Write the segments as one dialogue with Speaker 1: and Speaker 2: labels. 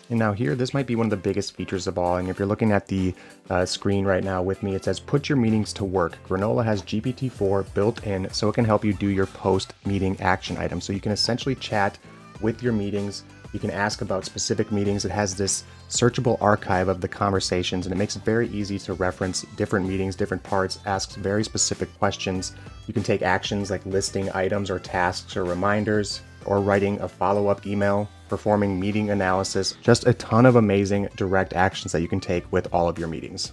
Speaker 1: And now here, this might be one of the biggest features of all. And if you're looking at the screen right now with me, it says, put your meetings to work. Granola has GPT-4 built in so it can help you do your post-meeting action items. So you can essentially chat with your meetings. You can ask about specific meetings. It has this searchable archive of the conversations, and it makes it very easy to reference different meetings, different parts, asks very specific questions. You can take actions like listing items or tasks or reminders, or writing a follow-up email, performing meeting analysis, just a ton of amazing direct actions that you can take with all of your meetings.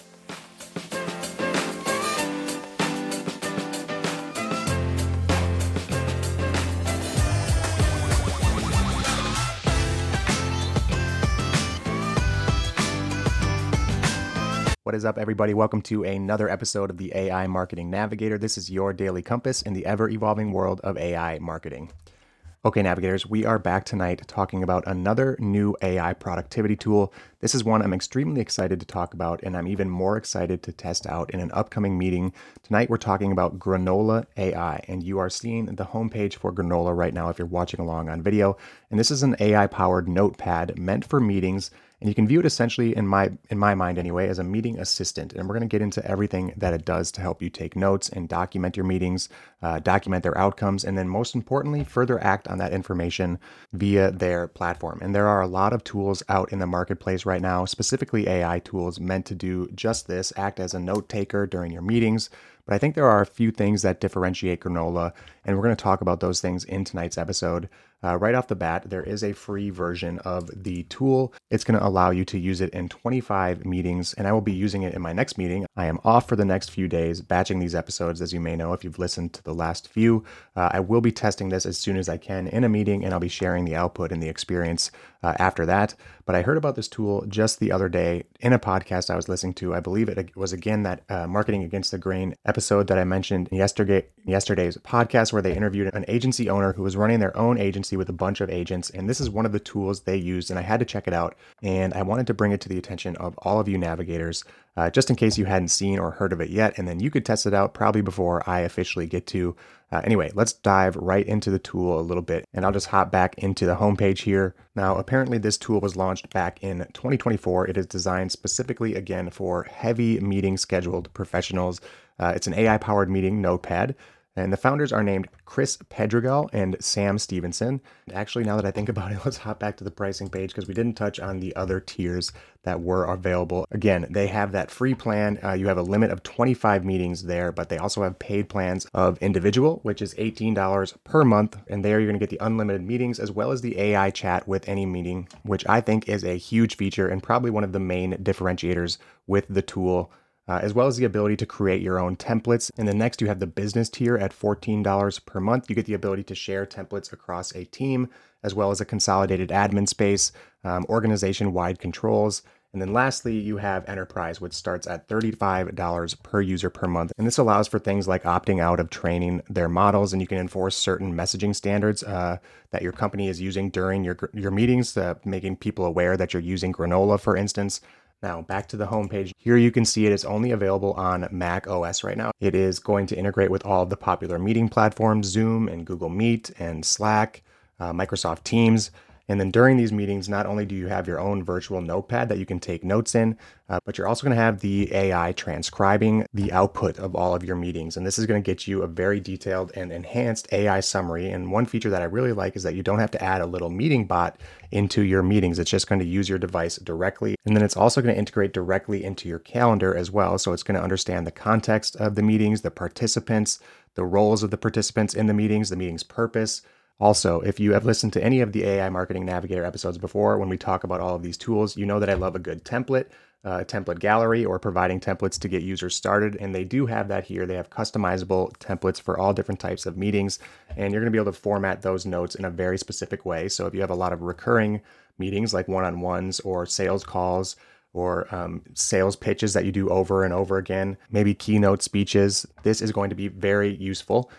Speaker 1: What is up, everybody? Welcome to another episode of the AI Marketing Navigator. This is your daily compass in the ever-evolving world of AI marketing. Okay, navigators, we are back tonight talking about another new AI productivity tool. This is one I'm extremely excited to talk about, and I'm even more excited to test out in an upcoming meeting. Tonight, we're talking about Granola AI, and you are seeing the homepage for Granola right now if you're watching along on video. And this is an AI-powered notepad meant for meetings, and you can view it essentially, in my mind anyway, as a meeting assistant. And we're going to get into everything that it does to help you take notes and document your meetings, document their outcomes, and then most importantly, further act on that information via their platform. And there are a lot of tools out in the marketplace right now, specifically AI tools meant to do just this, act as a note taker during your meetings. But I think there are a few things that differentiate Granola, and we're going to talk about those things in tonight's episode. Right off the bat, there is a free version of the tool. It's going to allow you to use it in 25 meetings, and I will be using it in my next meeting. I am off for the next few days, batching these episodes, as you may know if you've listened to the last few. I will be testing this as soon as I can in a meeting, and I'll be sharing the output and the experience after that. But I heard about this tool just the other day in a podcast I was listening to. I believe it was again that Marketing Against the Grain episode that I mentioned in yesterday's podcast, where they interviewed an agency owner who was running their own agency with a bunch of agents. And this is one of the tools they used, and I had to check it out. And I wanted to bring it to the attention of all of you navigators, just in case you hadn't seen or heard of it yet. And then you could test it out probably before I officially get to. Anyway, let's dive right into the tool a little bit, and I'll just hop back into the homepage here. Now, apparently this tool was launched back in 2024. It is designed specifically, again, for heavy meeting scheduled professionals. It's an AI-powered meeting notepad, and the founders are named Chris Pedregal and Sam Stevenson. Actually, now that I think about it, let's hop back to the pricing page because we didn't touch on the other tiers that were available. Again, they have that free plan. You have a limit of 25 meetings there, but they also have paid plans of individual, which is $18 per month. And there you're going to get the unlimited meetings as well as the AI chat with any meeting, which I think is a huge feature and probably one of the main differentiators with the tool. As well as the ability to create your own templates. And then next you have the business tier at $14 per month. You get the ability to share templates across a team, as well as a consolidated admin space, organization-wide controls. And then lastly, you have Enterprise, which starts at $35 per user per month. And this allows for things like opting out of training their models, and you can enforce certain messaging standards that your company is using during your meetings, making people aware that you're using Granola, for instance. Now, back to the homepage. Here you can see it is only available on Mac OS right now. It is going to integrate with all of the popular meeting platforms, Zoom and Google Meet and Slack, Microsoft Teams. And then during these meetings, not only do you have your own virtual notepad that you can take notes in, but you're also going to have the AI transcribing the output of all of your meetings. And this is going to get you a very detailed and enhanced AI summary. And one feature that I really like is that you don't have to add a little meeting bot into your meetings. It's just going to use your device directly. And then it's also going to integrate directly into your calendar as well. So it's going to understand the context of the meetings, the participants, the roles of the participants in the meeting's purpose. Also, if you have listened to any of the AI Marketing Navigator episodes before, when we talk about all of these tools, you know that I love a good template, template gallery, or providing templates to get users started. And they do have that here. They have customizable templates for all different types of meetings, and you're going to be able to format those notes in a very specific way. So if you have a lot of recurring meetings like one-on-ones or sales calls, or sales pitches that you do over and over again, maybe keynote speeches, this is going to be very useful.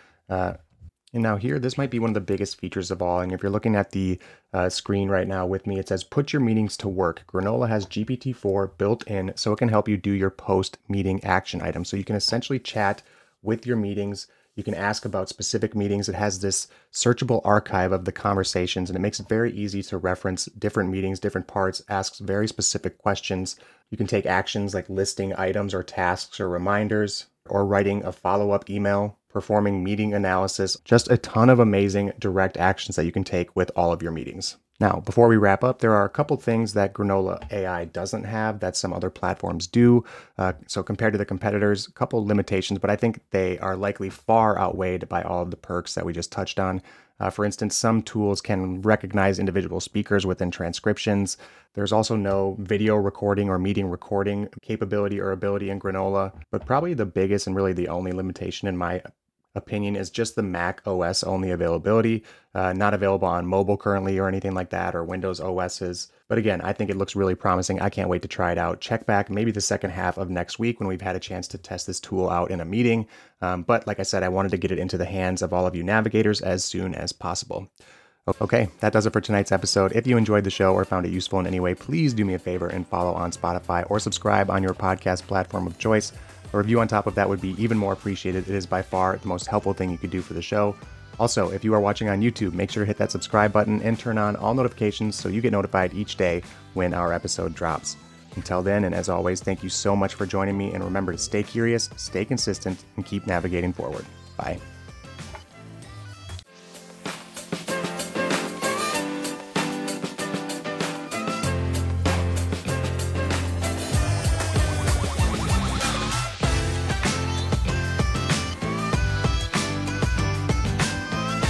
Speaker 1: And now here, this might be one of the biggest features of all. And if you're looking at the screen right now with me, it says, put your meetings to work. Granola has GPT-4 built in so it can help you do your post-meeting action items. So you can essentially chat with your meetings. You can ask about specific meetings. It has this searchable archive of the conversations, and it makes it very easy to reference different meetings, different parts, asks very specific questions. You can take actions like listing items or tasks or reminders, or writing a follow-up email, performing meeting analysis, just a ton of amazing direct actions that you can take with all of your meetings. Now, before we wrap up, there are a couple things that Granola AI doesn't have that some other platforms do. So compared to the competitors, a couple limitations, but I think they are likely far outweighed by all of the perks that we just touched on. For instance, some tools can recognize individual speakers within transcriptions. There's also no video recording or meeting recording capability or ability in Granola, but probably the biggest and really the only limitation in my opinion is just the Mac OS only availability, not available on mobile currently or anything like that, or Windows OSs. But again, I think it looks really promising. I can't wait to try it out. Check back maybe the second half of next week when we've had a chance to test this tool out in a meeting. But like I said, I wanted to get it into the hands of all of you navigators as soon as possible. Okay, that does it for tonight's episode. If you enjoyed the show or found it useful in any way, please do me a favor and follow on Spotify or subscribe on your podcast platform of choice. A review on top of that would be even more appreciated. It is by far the most helpful thing you could do for the show. Also, if you are watching on YouTube, make sure to hit that subscribe button and turn on all notifications so you get notified each day when our episode drops. Until then, and as always, thank you so much for joining me, and remember to stay curious, stay consistent, and keep navigating forward. Bye.